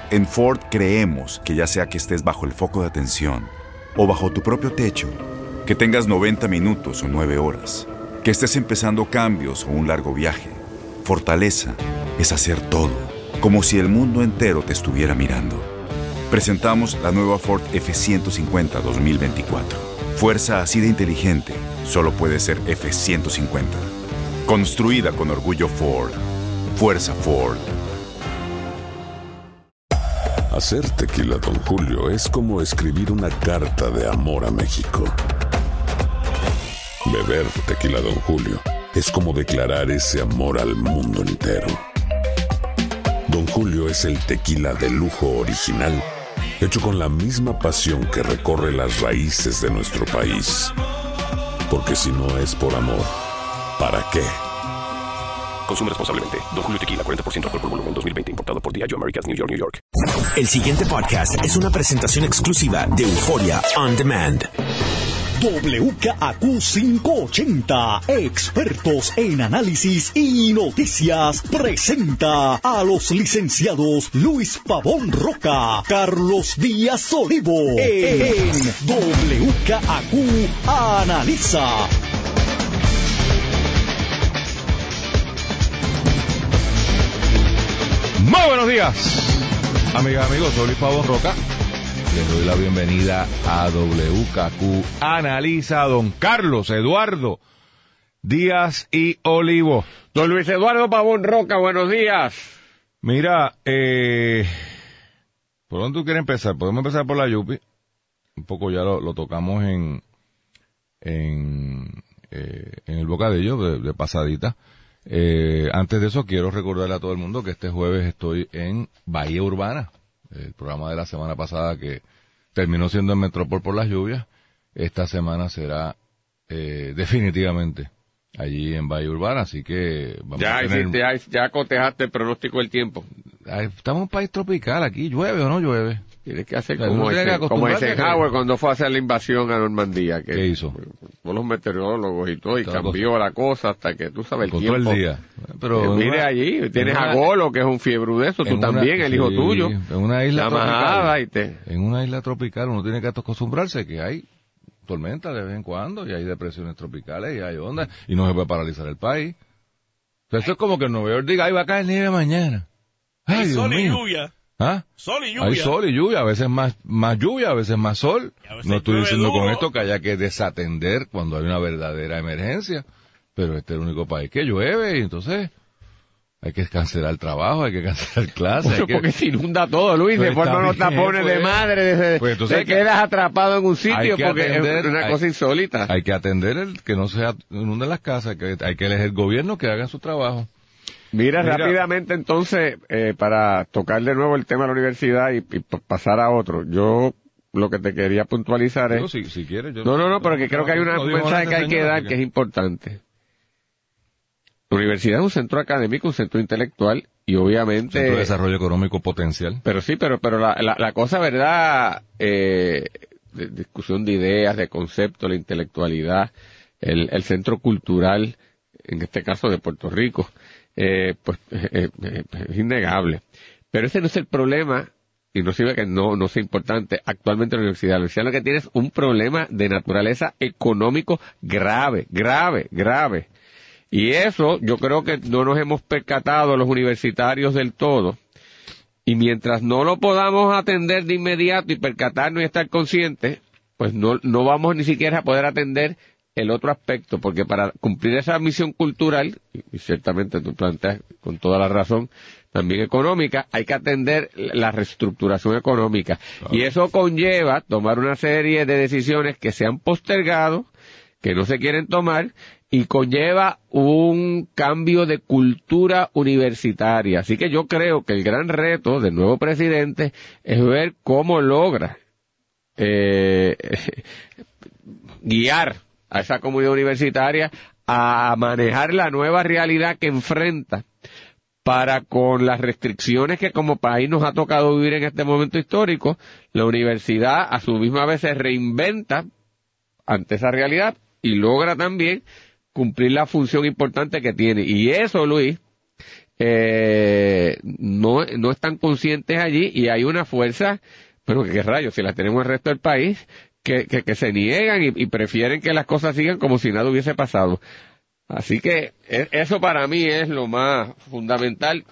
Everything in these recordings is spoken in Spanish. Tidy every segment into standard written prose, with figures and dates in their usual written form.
En Ford creemos que ya sea que estés bajo el foco de atención o bajo tu propio techo, que tengas 90 minutos o 9 horas, que estés empezando cambios o un largo viaje, fortaleza es hacer todo, como si el mundo entero te estuviera mirando. Presentamos la nueva Ford F-150 2024. Fuerza así de inteligente solo puede ser F-150. Construida con orgullo Ford. Fuerza Ford. Hacer tequila Don Julio es como escribir una carta de amor a México. Beber tequila Don Julio es como declarar ese amor al mundo entero. Don Julio es el tequila de lujo original, hecho con la misma pasión que recorre las raíces de nuestro país. Porque si no es por amor, ¿para qué? Consume responsablemente. Don Julio Tequila, 40% alcohol por volumen, 2020. Importado por Diageo Americas, New York, New York. El siguiente podcast es una presentación exclusiva de Euphoria On Demand. WKAQ 580, expertos en análisis y noticias, presenta a los licenciados Luis Pavón Roca, Carlos Díaz Olivo, en WKAQ Analiza. Muy buenos días, amigas, amigos, soy Luis Pavón Roca. Les doy la bienvenida a WKQ Analiza, don Carlos Eduardo Díaz y Olivo. Don Luis Eduardo Pavón Roca, buenos días. Mira, ¿por dónde tú quieres empezar? Podemos empezar por la Yupi. Un poco ya lo tocamos en el bocadillo de pasadita. Antes de eso, quiero recordarle a todo el mundo que este jueves estoy en Bahía Urbana. El programa de la semana pasada que terminó siendo en Metropol por las lluvias, esta semana será definitivamente allí en Bahía Urbana, así que vamos a tener... Ya cotejaste el pronóstico del tiempo. Estamos en un país tropical, aquí llueve o no llueve. Tienes que hacer como Eisenhower cuando fue a hacer la invasión a Normandía. ¿Qué hizo? Con los meteorólogos y todo, y cambió la cosa hasta que tú sabes el tiempo. Todo el día. Pero mire allí, tienes a Golo, que es un fiebre de eso, tú también, el hijo tuyo. En una isla tropical. En una isla tropical uno tiene que acostumbrarse que hay tormentas de vez en cuando, y hay depresiones tropicales, y hay ondas, y no se puede paralizar el país. Entonces, eso es como que en Nueva York diga, va a caer nieve mañana. Ay, Dios mío. Lluvia. ¿Ah? Sol y lluvia. Hay sol y lluvia, a veces más lluvia, a veces más sol. No estoy diciendo con esto que haya que desatender cuando hay una verdadera emergencia, pero este es el único país que llueve, y entonces hay que cancelar el trabajo, hay que cancelar clases. Porque se inunda todo, Luis, pues de forma unos tapones de madre, te quedas atrapado en un sitio porque es una cosa insólita. Hay que atender que no se inunden las casas, hay que elegir gobierno que hagan su trabajo. Mira, rápidamente entonces, para tocar de nuevo el tema de la universidad y pasar a otro, yo lo que te quería puntualizar es... Si quieres, No, pero que creo que hay un mensaje que hay que dar que es importante. La universidad es un centro académico, un centro intelectual, y obviamente... Centro de desarrollo económico potencial. Pero sí, pero la cosa, ¿verdad? De discusión de ideas, de conceptos, la intelectualidad, el centro cultural, en este caso de Puerto Rico, es innegable. Pero ese no es el problema, y no sirve que no sea importante actualmente en la universidad. La universidad lo que tiene es un problema de naturaleza económico grave. Y eso yo creo que no nos hemos percatado los universitarios del todo. Y mientras no lo podamos atender de inmediato y percatarnos y estar conscientes, pues no vamos ni siquiera a poder atender el otro aspecto, porque para cumplir esa misión cultural, y ciertamente tú planteas con toda la razón, también económica, hay que atender la reestructuración económica. Claro. Y eso conlleva tomar una serie de decisiones que se han postergado, que no se quieren tomar, y conlleva un cambio de cultura universitaria. Así que yo creo que el gran reto del nuevo presidente es ver cómo logra guiar a esa comunidad universitaria a manejar la nueva realidad que enfrenta para, con las restricciones que como país nos ha tocado vivir en este momento histórico, la universidad a su misma vez se reinventa ante esa realidad y logra también cumplir la función importante que tiene. Y eso, Luis, no están conscientes allí, y hay una fuerza, pero qué rayos, si las tenemos en el resto del país, que se niegan y prefieren que las cosas sigan como si nada hubiese pasado. Así que eso para mí es lo más fundamental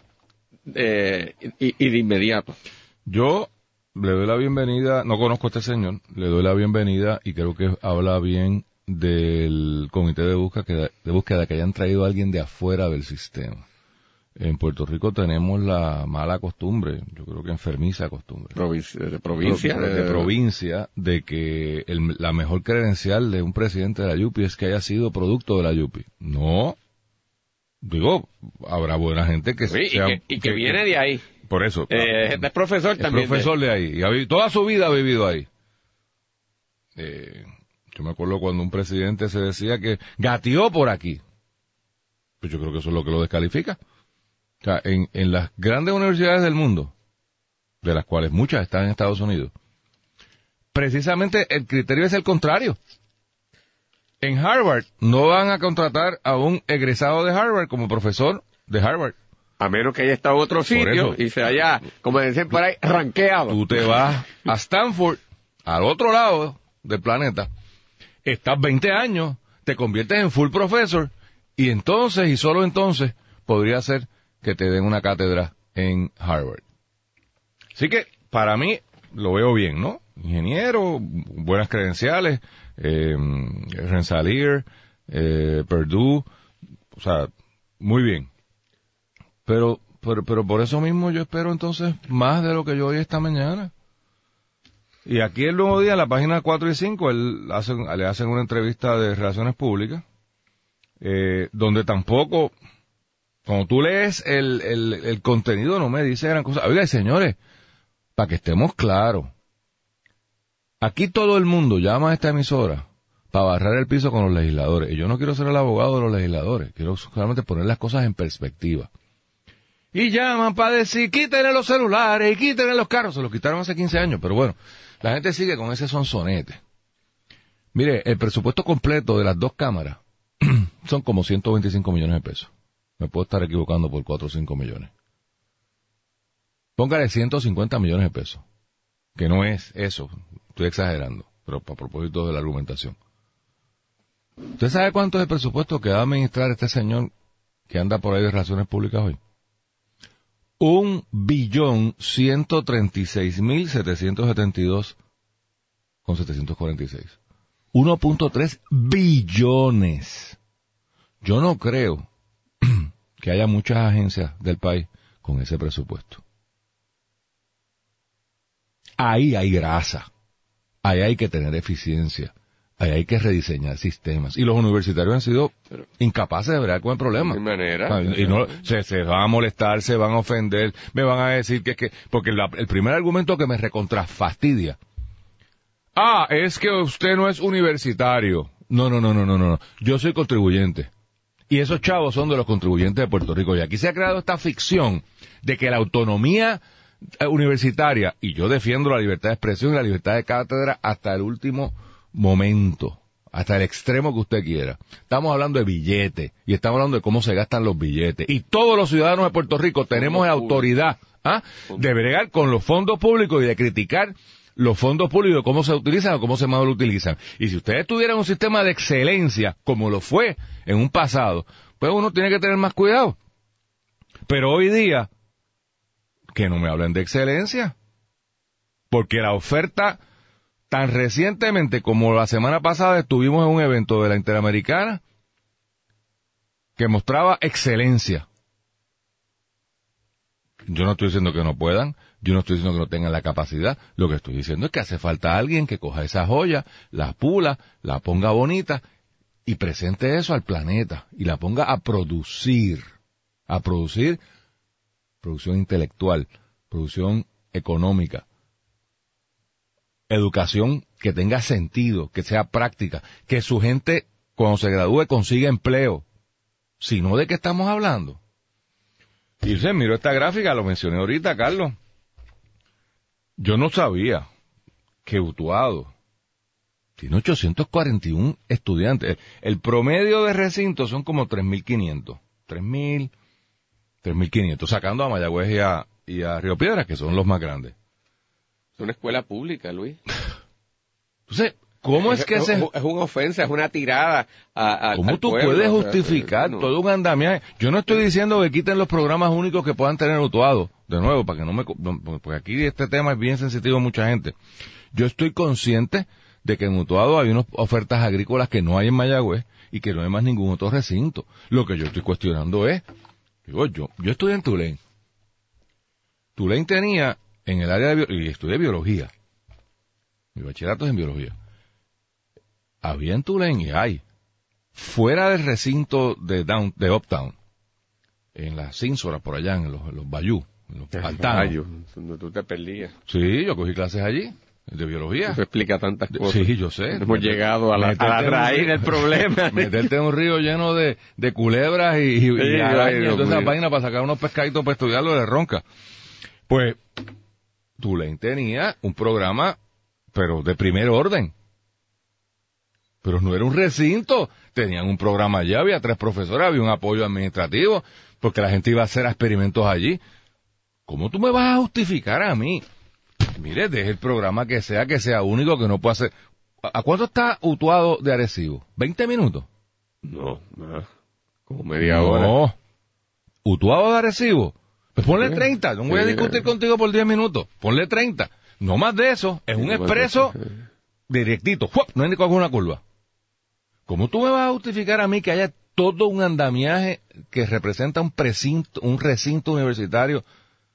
y de inmediato. Yo le doy la bienvenida, no conozco a este señor, le doy la bienvenida y creo que habla bien del comité de búsqueda que hayan traído a alguien de afuera del sistema. En Puerto Rico tenemos la mala costumbre, yo creo que enfermiza costumbre. De provincia, de que la mejor credencial de un presidente de la YUPI es que haya sido producto de la YUPI. No. Digo, habrá buena gente que que viene de ahí. Por eso. Es profesor también. Es profesor de ahí. Y toda su vida ha vivido ahí. Yo me acuerdo cuando un presidente se decía que gateó por aquí. Pues yo creo que eso es lo que lo descalifica. O sea, en las grandes universidades del mundo, de las cuales muchas están en Estados Unidos, precisamente el criterio es el contrario. En Harvard no van a contratar a un egresado de Harvard como profesor de Harvard. A menos que haya estado en otro sitio y se haya, como dicen por ahí, ranqueado. Tú te vas a Stanford, al otro lado del planeta, estás 20 años, te conviertes en full professor, y entonces, y solo entonces, podría ser que te den una cátedra en Harvard. Así que, para mí, lo veo bien, ¿no? Ingeniero, buenas credenciales, Rensselaer, Purdue, o sea, muy bien. Pero por eso mismo yo espero entonces más de lo que yo oí esta mañana. Y aquí el Nuevo Día, en la página 4 y 5, le hacen una entrevista de Relaciones Públicas, donde tampoco, cuando tú lees el contenido, no me dice gran cosa. Oiga, señores, para que estemos claros, aquí todo el mundo llama a esta emisora para barrer el piso con los legisladores. Y yo no quiero ser el abogado de los legisladores, quiero solamente poner las cosas en perspectiva. Y llaman para decir, quítenle los celulares y quítenle los carros. Se los quitaron hace 15 años, pero bueno, la gente sigue con ese sonsonete. Mire, el presupuesto completo de las dos cámaras son como 125 millones de pesos. Me puedo estar equivocando por 4 o 5 millones. Póngale 150 millones de pesos, que no es eso, estoy exagerando, pero a propósito de la argumentación. ¿Usted sabe cuánto es el presupuesto que va a administrar este señor que anda por ahí de Relaciones Públicas hoy? 1.136.772,746. 1.3 billones. Yo no creo que haya muchas agencias del país con ese presupuesto. Ahí hay grasa. Ahí hay que tener eficiencia. Ahí hay que rediseñar sistemas. Y los universitarios han sido incapaces de bregar con el problema. De manera. Y no, se van a molestar, se van a ofender, me van a decir que porque el primer argumento que me recontrafastidia. Es que usted no es universitario. No. Yo soy contribuyente. Y esos chavos son de los contribuyentes de Puerto Rico. Y aquí se ha creado esta ficción de que la autonomía universitaria, y yo defiendo la libertad de expresión y la libertad de cátedra hasta el último momento, hasta el extremo que usted quiera. Estamos hablando de billetes y estamos hablando de cómo se gastan los billetes. Y todos los ciudadanos de Puerto Rico tenemos la autoridad de bregar con los fondos públicos y de criticar los fondos públicos, cómo se utilizan o cómo se mal utilizan. Y si ustedes tuvieran un sistema de excelencia, como lo fue en un pasado, pues uno tiene que tener más cuidado. Pero hoy día, que no me hablen de excelencia, porque la oferta, tan recientemente como la semana pasada estuvimos en un evento de la Interamericana que mostraba excelencia. Yo no estoy diciendo que no puedan, yo no estoy diciendo que no tengan la capacidad, lo que estoy diciendo es que hace falta alguien que coja esa joya, la pula, la ponga bonita y presente eso al planeta y la ponga a producción intelectual, producción económica, educación que tenga sentido, que sea práctica, que su gente cuando se gradúe consiga empleo. Si no, ¿de qué estamos hablando? Y se miró esta gráfica, lo mencioné ahorita, Carlos. Yo no sabía que Utuado tiene 841 estudiantes. El promedio de recinto son como 3.500. 3.000, 3.500, sacando a Mayagüez y a Río Piedras, que son los más grandes. Es una escuela pública, Luis. Entonces, ¿cómo es que es una ofensa, es una tirada al ¿Cómo tú pueblo? puedes justificar todo un andamiaje? Yo no estoy diciendo que quiten los programas únicos que puedan tener Utuado, de nuevo, para que porque aquí este tema es bien sensitivo a mucha gente. Yo estoy consciente de que en Utuado hay unas ofertas agrícolas que no hay en Mayagüez y que no hay más ningún otro recinto. Lo que yo estoy cuestionando es, yo estudié en Tulane. Tulane tenía en el área y estudié biología. Mi bachillerato es en biología. Había en Tulane y hay, fuera del recinto de Uptown, en las Cínsoras por allá, en los Bayou, en los pantanos. Donde tú te perdías. Sí, yo cogí clases allí, de biología. Eso explica tantas cosas. Sí, yo sé. Hemos llegado a la raíz del problema. Meterte en un río lleno de culebras y arañas y toda esa vaina para sacar unos pescaditos para estudiarlo de ronca. Pues, Tulane tenía un programa, pero de primer orden. Pero no era un recinto. Tenían un programa allá, había 3 profesores, había un apoyo administrativo, porque la gente iba a hacer experimentos allí. ¿Cómo tú me vas a justificar a mí? Mire, deje el programa que sea único, que no pueda hacer. ¿A cuánto está Utuado de Arecibo? ¿20 minutos? No, como media hora. No. ¿Utuado de Arecibo? Pues ponle 30, no voy a discutir contigo por 10 minutos. Ponle 30. No más de eso, es un expreso directito. No hay ni con una curva. ¿Cómo tú me vas a justificar a mí que haya todo un andamiaje que representa un recinto universitario?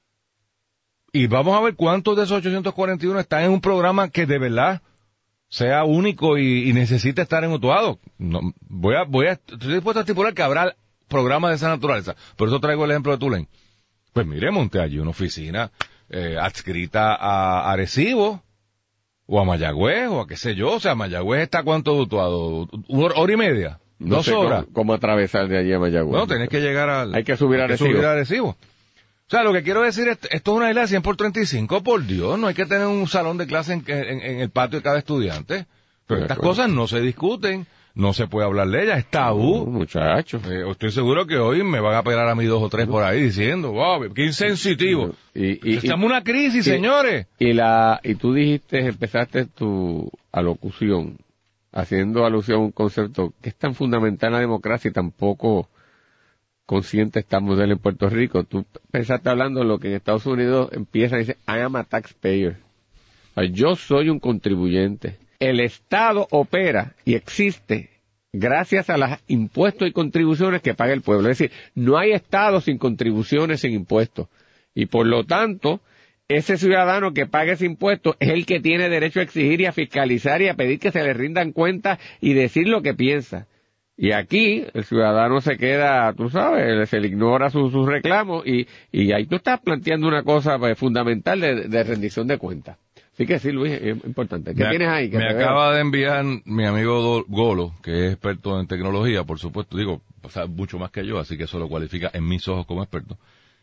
Y vamos a ver cuántos de esos 841 están en un programa que de verdad sea único y necesite estar en Utuado. No, estoy dispuesto a estipular que habrá programas de esa naturaleza. Por eso traigo el ejemplo de Tulane. Pues mire, monté allí una oficina adscrita a Arecibo, o a Mayagüez, o a qué sé yo. O sea, Mayagüez está ¿cuánto de Utuado? ¿Hora y media? No 2 sé horas. ¿Cómo atravesar de allí a Mayagüez? No, tenés que llegar Hay que subir a Arecibo. O sea, lo que quiero decir es, esto es una isla de 100 por 35, por Dios, no hay que tener un salón de clase en el patio de cada estudiante. Pero estas cosas no se discuten, no se puede hablar de ellas, es tabú. Muchachos. Estoy seguro que hoy me van a pegar a mí 2 o 3 por ahí diciendo, wow, qué insensitivo. Estamos en una crisis, señores. Y tú empezaste tu alocución haciendo alusión a un concepto que es tan fundamental en la democracia y tampoco consciente estamos de él en Puerto Rico. Tú pensaste hablando de lo que en Estados Unidos empieza y dice, I am a taxpayer. O sea, yo soy un contribuyente. El Estado opera y existe gracias a los impuestos y contribuciones que paga el pueblo. Es decir, no hay Estado sin contribuciones, sin impuestos. Y por lo tanto, ese ciudadano que paga ese impuesto es el que tiene derecho a exigir y a fiscalizar y a pedir que se le rindan cuentas y decir lo que piensa. Y aquí el ciudadano se queda, tú sabes, se le ignora sus reclamos y ahí tú estás planteando una cosa fundamental de rendición de cuentas. Así que sí, Luis, es importante. ¿Qué tienes ahí? Me acaba de enviar mi amigo Golo, que es experto en tecnología, por supuesto, sabe mucho más que yo, así que eso lo cualifica en mis ojos como experto.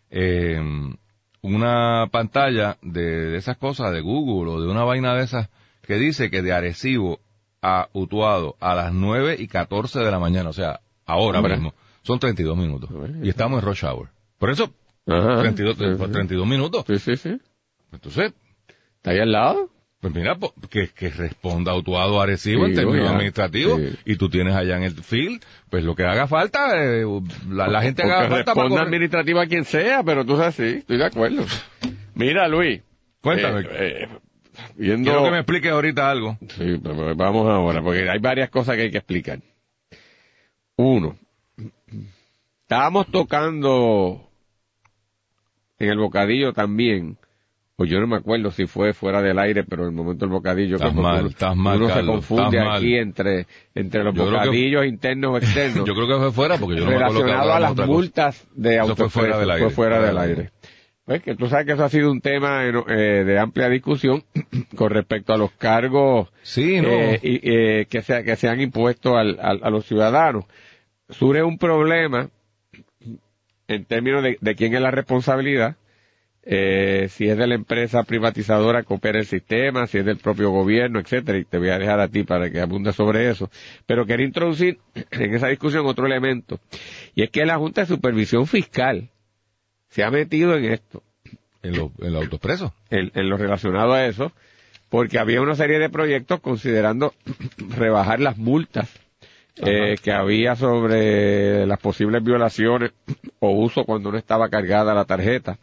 Una pantalla de esas cosas de Google o de una vaina de esas que dice que de Arecibo a Utuado a las 9:14 de la mañana, o sea, ahora mismo, son 32 minutos. Y estamos en rush hour. Por eso, 32 minutos. Sí. Entonces, ¿está ahí al lado? Pues mira, que responda Utuado a Arecibo en términos administrativos, y tú tienes allá en el field, pues lo que haga falta, la gente haga falta para responda administrativa a quien sea, pero tú sabes, sí, estoy de acuerdo. Mira, Luis. Cuéntame. Quiero que me expliques ahorita algo. Sí, pues vamos ahora, porque hay varias cosas que hay que explicar. 1. Estábamos tocando en el bocadillo también, pues yo no me acuerdo si fue fuera del aire, pero en el momento del bocadillo estás mal, uno Carlos, se confunde aquí entre los bocadillos internos o externos. Yo creo que fue fuera, porque yo no me acuerdo que relacionado a las multas de autoexpreso. Fue fuera del aire. Pues que tú sabes que eso ha sido un tema de amplia discusión con respecto a los cargos que se han impuesto a los ciudadanos. Surge un problema en términos de quién es la responsabilidad, si es de la empresa privatizadora que opera el sistema, si es del propio gobierno, etcétera, y te voy a dejar a ti para que abundes sobre eso. Pero quería introducir en esa discusión otro elemento, y es que la Junta de Supervisión Fiscal se ha metido en esto. En los autoexpresos. En lo relacionado a eso, porque había una serie de proyectos considerando rebajar las multas que había sobre las posibles violaciones o uso cuando no estaba cargada la tarjeta.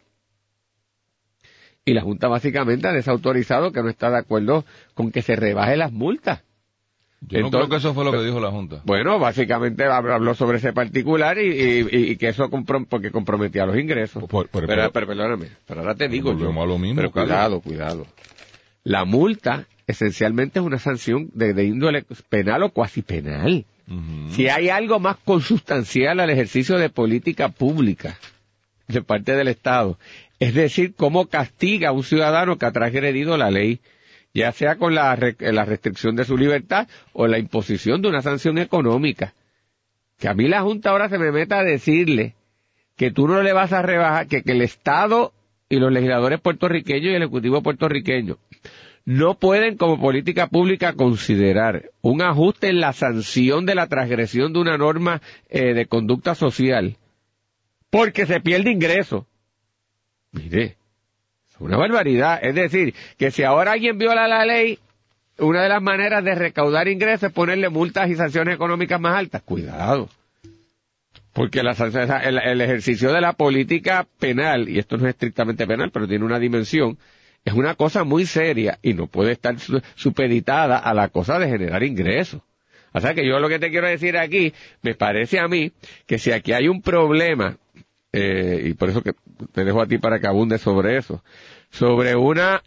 Y la Junta básicamente ha desautorizado, que no está de acuerdo con que se rebaje las multas. Yo no creo que eso fue lo que dijo la Junta. Bueno, básicamente habló sobre ese particular y que eso porque comprometía los ingresos. Pero perdóname, pero ahora te digo yo. A lo mismo, pero cuidado. La multa esencialmente es una sanción de índole penal o cuasi penal. Uh-huh. Si hay algo más consustancial al ejercicio de política pública de parte del Estado, es decir, cómo castiga a un ciudadano que ha transgredido la ley, ya sea con la restricción de su libertad o la imposición de una sanción económica. Que a mí la Junta ahora se me meta a decirle que tú no le vas a rebajar, que el Estado y los legisladores puertorriqueños y el Ejecutivo puertorriqueño no pueden como política pública considerar un ajuste en la sanción de la transgresión de una norma de conducta social porque se pierde ingreso. Mire, es una barbaridad. Es decir, que si ahora alguien viola la ley, una de las maneras de recaudar ingresos es ponerle multas y sanciones económicas más altas. Cuidado. Porque el ejercicio de la política penal, y esto no es estrictamente penal, pero tiene una dimensión, es una cosa muy seria y no puede estar supeditada a la cosa de generar ingresos. O sea que yo lo que te quiero decir aquí, me parece a mí que si aquí hay un problema, y por eso que te dejo a ti para que abundes sobre eso, sobre una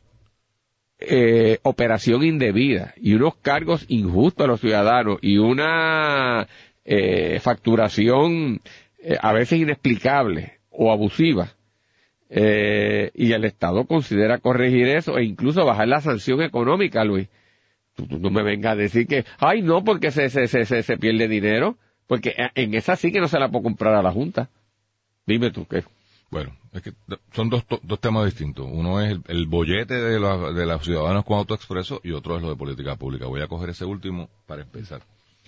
operación indebida y unos cargos injustos a los ciudadanos y una facturación a veces inexplicable o abusiva, y el Estado considera corregir eso e incluso bajar la sanción económica, Luis. Tú no me vengas a decir que, ay no, porque se pierde dinero, porque en esa sí que no se la puedo comprar a la Junta. Dime tú qué. Bueno, es que son dos temas distintos. Uno es el bollete de los ciudadanos con autoexpreso y otro es lo de política pública. Voy a coger ese último para empezar.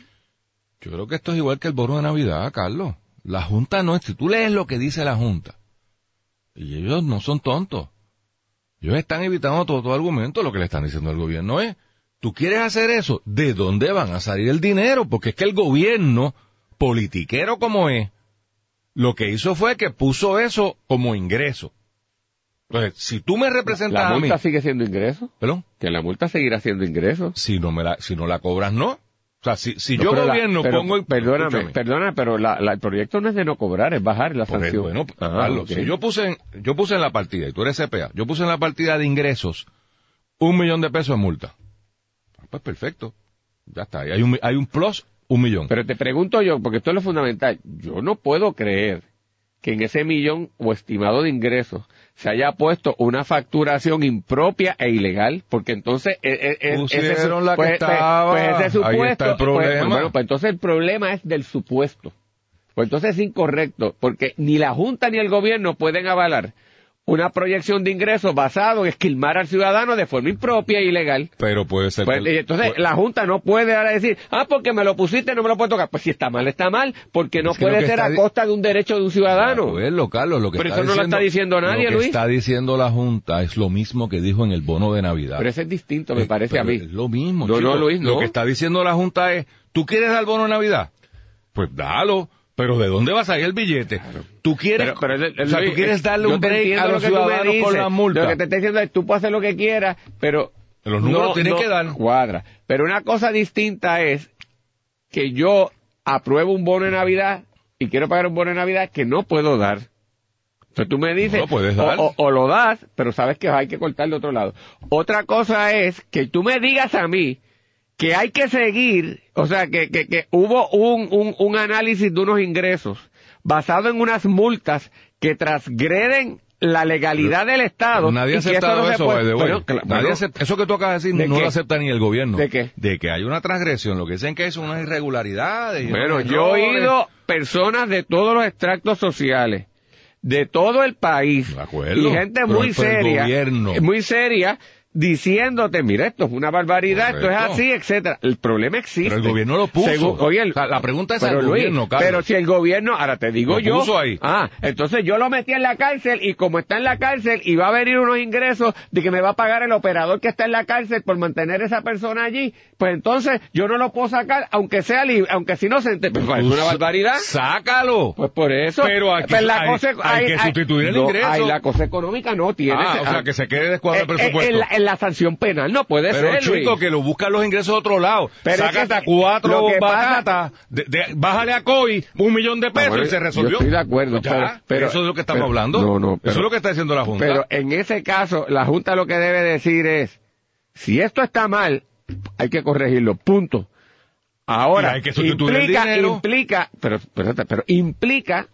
Yo creo que esto es igual que el bono de Navidad, Carlos. La Junta no es, si tú lees lo que dice la Junta, y ellos no son tontos. Ellos están evitando todo argumento. Lo que le están diciendo al gobierno es, ¿tú quieres hacer eso? ¿De dónde van a salir el dinero? Porque es que el gobierno, politiquero como es, lo que hizo fue que puso eso como ingreso. Entonces, si tú me representas a mí... ¿La multa sigue siendo ingreso? ¿Perdón? Que la multa seguirá siendo ingreso. Si no la cobras, no. O sea, si yo gobierno pongo... Perdóname, pero el proyecto no es de no cobrar, es bajar la sanción. Bueno, Carlos, okay. Si yo puse en la partida, y tú eres CPA, yo puse en la partida de ingresos $1 millón de pesos en multa. Pues perfecto. Ya está. Hay un plus, $1 millón. Pero te pregunto yo, porque esto es lo fundamental, yo no puedo creer que en ese millón o estimado de ingresos se haya puesto una facturación impropia e ilegal, porque entonces pusieron la que estaba, pues ese supuesto, ahí está el problema. Pues entonces el problema es del supuesto. Pues entonces es incorrecto, porque ni la Junta ni el gobierno pueden avalar una proyección de ingresos basado en esquilmar al ciudadano de forma impropia e ilegal. Pero puede ser pues, entonces la Junta no puede ahora decir, porque me lo pusiste no me lo puedo tocar. Pues si está mal, porque no puede ser a costa de un derecho de un ciudadano. Carlos, pero eso no lo está diciendo nadie, Luis. Lo que está diciendo la Junta es lo mismo que dijo en el bono de Navidad. Pero eso es distinto, me parece a mí. Es lo mismo, no, chico. No, Luis, no. Lo que está diciendo la Junta es, ¿tú quieres dar bono de Navidad? Pues dalo. Pero ¿de dónde va a salir el billete? Claro. ¿Tú quieres, tú quieres darle un break a los ciudadanos con la multa? Lo que te estoy diciendo es, tú puedes hacer lo que quieras, pero... Los números tienen que dar. Cuadra. Pero una cosa distinta es que yo apruebo un bono de Navidad y quiero pagar un bono de Navidad que no puedo dar. Entonces tú me dices, no lo puedes dar. O lo das, pero sabes que hay que cortar de otro lado. Otra cosa es que tú me digas a mí que hay que seguir, o sea, que hubo un análisis de unos ingresos basado en unas multas que transgreden la legalidad del Estado. Nadie ha aceptado eso, by the way. Eso que tú acabas de decir no lo acepta ni el gobierno. ¿De qué? De que hay una transgresión, lo que dicen que es una irregularidad. Bueno, yo he oído personas de todos los extractos sociales, de todo el país, de acuerdo, y gente muy seria, diciéndote, mira, esto es una barbaridad, Correcto. esto es así, etcétera. El problema existe. Pero el gobierno lo puso. Oye, O sea, la pregunta es pero al Luis, gobierno, Carlos. pero si el gobierno, ahora te digo Lo yo, puso ahí. entonces yo lo metí en la cárcel y como está en la cárcel y va a venir unos ingresos de que me va a pagar el operador que está en la cárcel por mantener esa persona allí, pues entonces yo no lo puedo sacar, aunque sea libre, aunque sea inocente, pues es una barbaridad. ¡Sácalo! Pues por eso. Pero aquí pues la hay que sustituir el ingreso. La cosa económica no tiene. O sea, que se quede descuadrado el presupuesto. En la sanción penal no puede pero ser, chico, Luis. que lo buscan los ingresos de otro lado. Pero Sácate es que a 4 lo que batatas, bájale a COI $1 millón de pesos bueno, y se resolvió. Yo estoy de acuerdo. Ya, pero eso es lo que estamos hablando. No, eso es lo que está diciendo la Junta. Pero en ese caso, la Junta lo que debe decir es, si esto está mal, hay que corregirlo, punto. Ahora, Y hay que sustituir el dinero. implica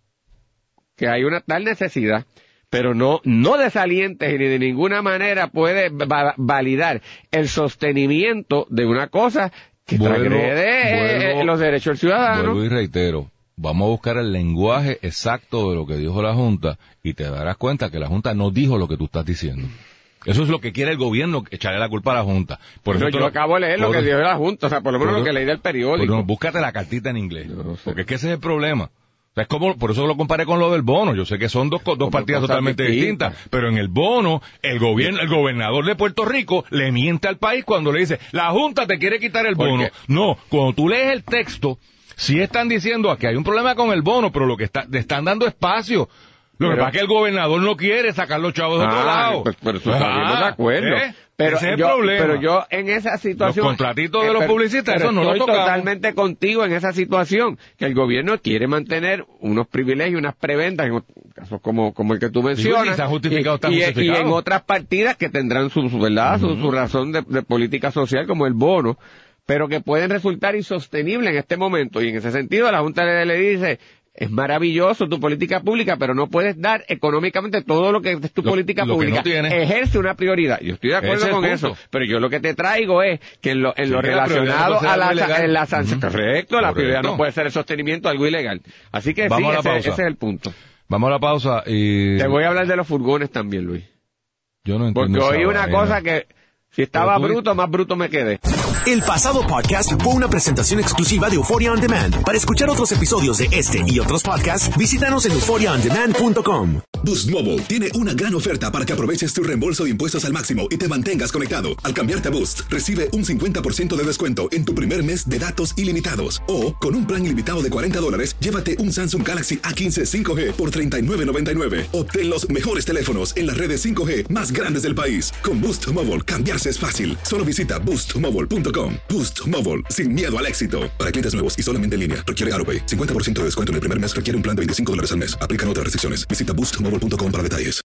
que hay una tal necesidad, pero no desalientes y ni de ninguna manera puede validar el sostenimiento de una cosa que transgrede los derechos del ciudadano. Vuelvo y reitero, vamos a buscar el lenguaje exacto de lo que dijo la Junta y te darás cuenta que la Junta no dijo lo que tú estás diciendo. Eso es lo que quiere el gobierno, echarle la culpa a la Junta. Por eso yo acabo de leer lo que dijo la Junta, o sea, por lo menos lo que leí del periódico. Pero búscate la cartita en inglés, No sé. porque es que ese es el problema. O sea, es como, por eso lo comparé con lo del bono. Yo sé que son dos partidas totalmente distintas, pero en el bono, el gobernador de Puerto Rico le miente al país cuando le dice, la Junta te quiere quitar el bono. No, cuando tú lees el texto, sí están diciendo que hay un problema con el bono, pero lo que le están dando espacio. Lo que pasa es que el gobernador no quiere sacar los chavos de otro lado. Pues por eso estaríamos de acuerdo. Pero ese es el problema. Pero yo en esa situación... Los contratitos de los publicistas, eso no lo estoy tocamos. totalmente contigo en esa situación, que el gobierno quiere mantener unos privilegios, unas preventas, en casos como el que tú mencionas, Sí, está justificado, está y justificado. en otras partidas que tendrán su ¿verdad? Su razón de política social, como el bono, pero que pueden resultar insostenibles en este momento. Y en ese sentido la Junta le dice... Es maravilloso tu política pública, pero no puedes dar económicamente todo lo que es tu política pública. Que no ejerce una prioridad. Yo estoy de acuerdo con eso. Pero yo lo que te traigo es que en lo relacionado a la sanción, correcto, la prioridad no puede ser el sostenimiento de algo ilegal. Así que Vamos a la pausa. ese es el punto. Vamos a la pausa y... Te voy a hablar de los furgones también, Luis. Yo no entiendo. Porque oí una vaina. cosa que si estaba bruto, más bruto me quedé. El pasado podcast fue una presentación exclusiva de Euphoria On Demand. Para escuchar otros episodios de este y otros podcasts, visítanos en euphoriaondemand.com. Boost Mobile tiene una gran oferta para que aproveches tu reembolso de impuestos al máximo y te mantengas conectado. Al cambiarte a Boost, recibe un 50% de descuento en tu primer mes de datos ilimitados. O, con un plan ilimitado de $40, llévate un Samsung Galaxy A15 5G por $39.99. Obtén los mejores teléfonos en las redes 5G más grandes del país. Con Boost Mobile, cambiarse es fácil. Solo visita boostmobile.com. Boost Mobile, sin miedo al éxito. Para clientes nuevos y solamente en línea, requiere AutoPay. 50% de descuento en el primer mes requiere un plan de $25 al mes. Aplican otras restricciones. Visita boostmobile.com para detalles.